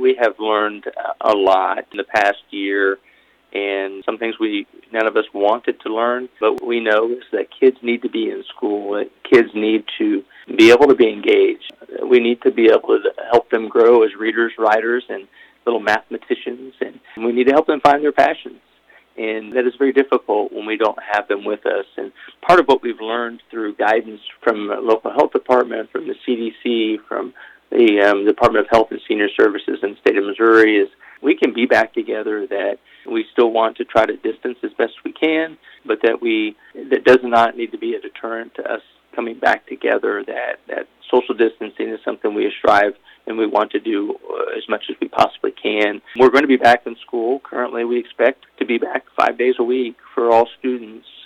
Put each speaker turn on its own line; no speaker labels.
we have learned a lot in the past year, and some things none of us wanted to learn, but we know is that kids need to be in school, that kids need to be able to be engaged. We need to be able to help them grow as readers, writers, and little mathematicians, and we need to help them find their passions. And that is very difficult when we don't have them with us. And part of what we've learned through guidance from the local health department, from the CDC, from the Department of Health and Senior Services in the state of Missouri is we can be back together, that we still want to try to distance as best we can, but that does not need to be a deterrent to us coming back together, that social distancing is something we strive and we want to do as much as we possibly can. We're going to be back in school. Currently, we expect to be back 5 days a week for all students.